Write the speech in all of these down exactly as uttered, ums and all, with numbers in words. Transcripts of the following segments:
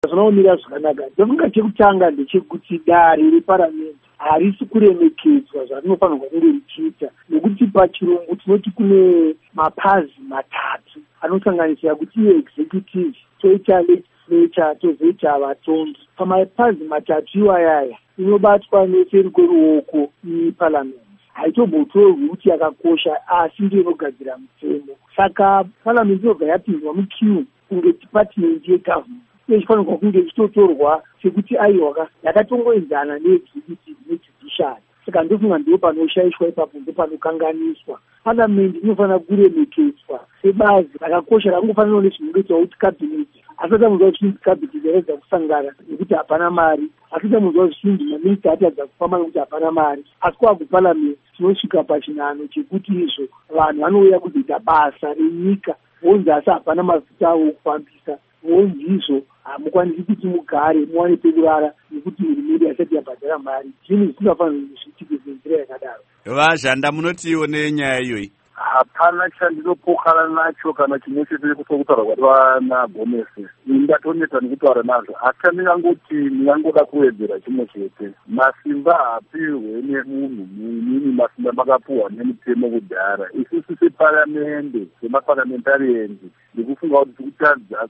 zvinoomira zvakanaka. Ndofunga chekutanga ndechekuti dare reparamende harisi kuremekedzwa zvarinofanirwa kunge richiita, nekuti pachirungu tinoti kune mapazi matatu anosanganisira kuti executive, toita legislature, tozoita vatongi. Pamapazi matatu iwayaya inobatwa neferuko ruoko iparamendi. Haitobotorwi kuti yakakosha, asi ndiyo inogadzira mutemo. Saka paramendi inobva yapindwa mukiu kunge department yegovernment. Ichifanirwa kunge ichitotorwa sekuti aiwaka yakatongoenzana neexecutive nejudiciary. Saka ndofunga ndiyo panoshaishwa ipapo, ndo panokanganiswa. Paramendi inofanira kuremekedzwa sebazi rakakosha rakungofanira nezvinoitwa kuti kabineti. Asi tamuziva kuti kabineti yaedza kusangana nekuti hapana mari. Asi tamuziva kuti maminista atadza kufamba nekuti hapana mari. Asi kwakuparamendi tinosvika pachinano chekuti izvo vanhu vanouya kuzoita basa renyika, vonzi asi hapana mafuta avo okufambisa, vonzi izvo hamukwanisi kuti mugare muwane pekurara nekuti hurumende yasati yabhadhara mari. Zvinhu zvisingafanira zviitike nenzira yakadaro. Vazhanda, munotiwo nenyaya iyoyi? Hapana chandinopokana nacho kana chimwe chete kutaurwa kwana Gomesi. Ndatoneta nekutaura nazvo, asi ndingangoti ndingangoda kuwedzera chimwe chete. Masimba haapiwe nemunhu, nini masimba makapuwa nemutemo kudhara. Isusu separamende, semaparamentariendi, ndikufunga kuti tikutadza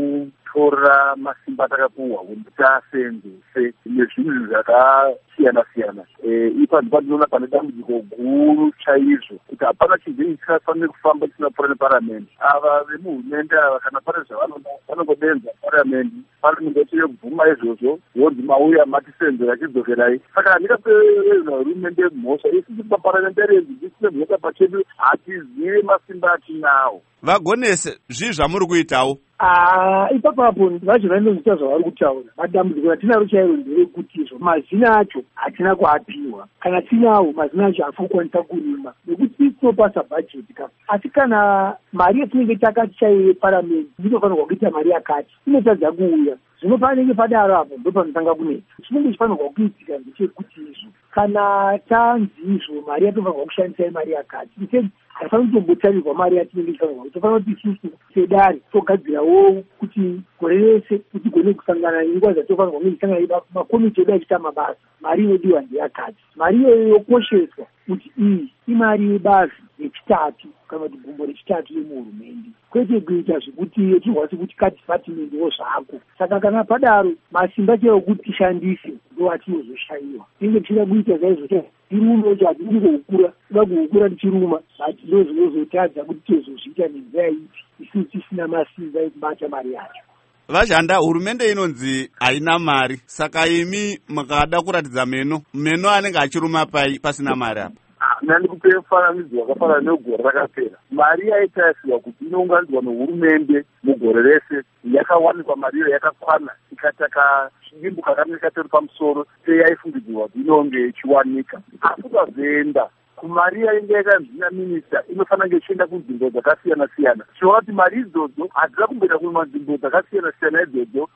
kutora masimba takapuwa kuti tasenzese nezvinhu zvakasiyana-siyana. Ipapo pandinoona pane dambudziko guru chaizvo kuti hapana chinhu chakafanira kufamba chisina kupfuura neparamende. Ava vemuhurumende ava kana pane zvavanoda vanongodenza paramende, paramende yacho kubvuma izvozvo, wonzi mauya matisenzera chidzokerai. Saka handingapereza hurumende mhosva, isusu paparamentariendi tisine mhosva pachedu, hatizive masimba atinawo. Vagonese, zvii zvamuri kuitawo? Ah, ipapapo vacho vanozita zvavari kutaura. Madambudziko atinaro chairo nderekuti izvo mazina acho hatina kuapiwa. Kana tinawo mazina acho hafu kukwanisa kurima nekuti tinopasa bhajeti ka. Asi kana mari yatinenge takati chaiyo yeparamende inofanirwa kuita mari yakati, inotadza kuuya. Zvino panenge padaro apo ndo panotanga kunetsa. Chinenge chifanirwa kuitika ndechekuti izvo kana tanzi izvo mari yatofanirwa kushandisa mari yakati, haifaniri kutombotarirwa mari yatinenge ifanirwa. Tofanira kuti isusu sedare togadzirawo kuti gore rese kuti gone kusangana nenguva dzatofanirwa kunge tichisangana makomiti edu achiita mabasa. Mari inodiwa ndeyakati. Mari iyoyo yokosheswa kuti iyi imari yebazi rechitatu kana kuti gumbo rechitatu yemuhurumende, kwete kuita zvekuti yetirwa sekuti kadhipatimentiwo zvako. Saka kana padaro masimba chaiwo kuti tishandise ndo atinozoshayiwa. Tinenge tichida kuita saizvo tirume kuti hatidi kuhukura, toda kuhukura tichiruma, but ndo zvinozotadza kuti tizozviita nenzira ipi isusu tisina masimba ekubata mari yacho. Vazhanda, hurumende inonzi haina mari, saka imi makada kuratidza meno meno anenge achiruma pai pasina mari apa? Ndikupe mufananidzo wakafanana negore rakapera. Mari yaitaisiwa kuti inounganidzwa nehurumende mugore rese yakawanikwa mariyo yakakwana, ikataka chidimbuka kana ikatori pamusoro seyaifungidzirwa kuti inonge ichiwanika. Asi ukazoenda kumari yainge yakanzina minista inofanira kunge ichienda kunzvimbo dzakasiyana-siyana. Tichiona kuti mari idzodzo hadzina kumboenda kunzvimbo dzakasiyana-siyana idzodzo.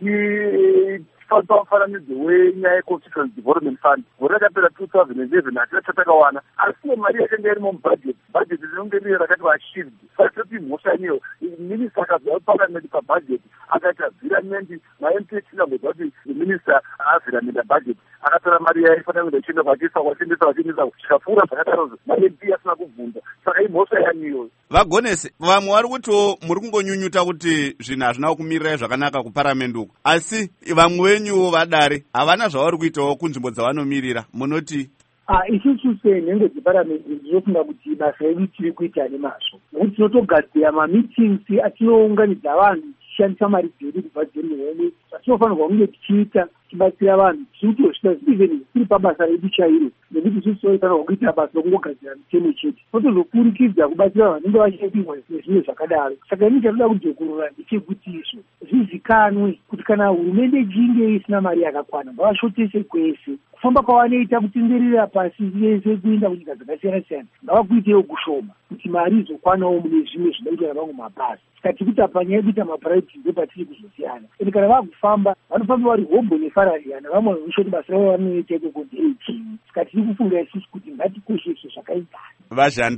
Ndichi pamufananidzo wenyaya yeconstituency development fund gore rakapera two thousand eleven hatina chatakawana, asiwo mari yakanga irimo mubhajeti. Bhajeti rinonge riri rakati vashield. Saka kuti mhosva niyo minista akabva paramende pabhajeti akati avhiramendi maem p chinangobva kuti minista avhiramenda bhajeti, akatora mari yaifanira kuenda ichienda kwachiisa kwachiendesa kwachiendesa zvikapfuura zvakadarozo maem p asina kubvunza. Saka imhosva yaniyoyo. Vagonese, vamwe vari kutiwo muri kungonyunyuta kuti zvinhu hazvina kumirirai zvakanaka kuparamende uko, asi vamwe venyuwo vadare havana zvavari kuitawo kunzvimbo dzavanomirira, munoti? Ah, isusu senhengo dzeparamende ndinofunga kuti basa redu tiri kuita nemazvo, nokuti tinotogadzira mameetings atinounganidza vanhu tichishandisa mari dzedu kubva dzemihomwe zvatinofanirwa kunge tichiita tichibatsira vanhu tichitosvika even tiri pabasa redu chairo, nekuti isusu tinofanirwa kuita basa rokungogadzira mitemo chete, totozokurikidza kubatsira vanhu vanenge vachaitirwa nezvimwe zvakadaro. Saka ini chatoda kudzokorora ndechekuti izvo zvizikanwe kuti kana hurumende ichinge isina mari yakakwana ngavashotese kwese. Kufamba kwavanoita kutenderera pasi yese kuenda kunyika dzakasiyana-siyana ngavakuitewo kushoma kuti mari izokwanawo mune zvimwe zvinoita vamwe mabasa. Saka tikuti apanya yekuita mapuraiti ndopatiri kuzosiyana. Ende kana vakufamba vanofamba vari hombo nefarariana, vamwe vanoshoti basa ravo vanoita ikoko nderechini. Saka tiri kufunga isusu kuti ngatikoshese zvakaenzana. Vazhanda.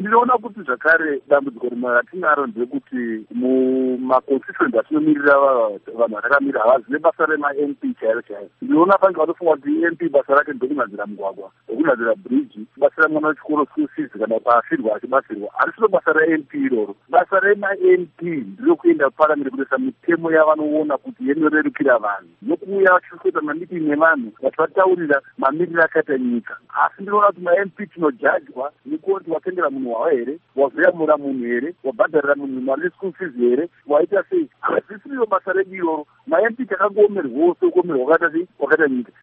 ndinoona kuti zvakare dambudziko rimwe ratinaro ndekuti mumaconstituency atinomirira vanhu vatakamira havazive basa rema-M P chairo chairo. Ndinoona pange vatofunga kuti M P basa rake ndokunadzira mugwagwa, ndokunadzira bridge, basa ramwana wechikoro school fees kana paafirwa achibatsirwa. Harisiro basa ra-M P iroro. Basa rema-M P ndiro kuenda paramende kutoisa mitemo yavanoona kuti yenorerukira vanhu, nokuuya vachikuita mamitingi nevanhu vachivataurira mamiriro akaita nyika. Asi ndinoona kuti ma-M P tinojajwa nekuti watendera munhu wawo here, wavheyamura munhu here, wabhadharira munhu mari school fees here, waita sei. Hazisiro basa redu iroro. Ma-M P takangoomerwa wose ukomerwa wakata sei, wakata nyika.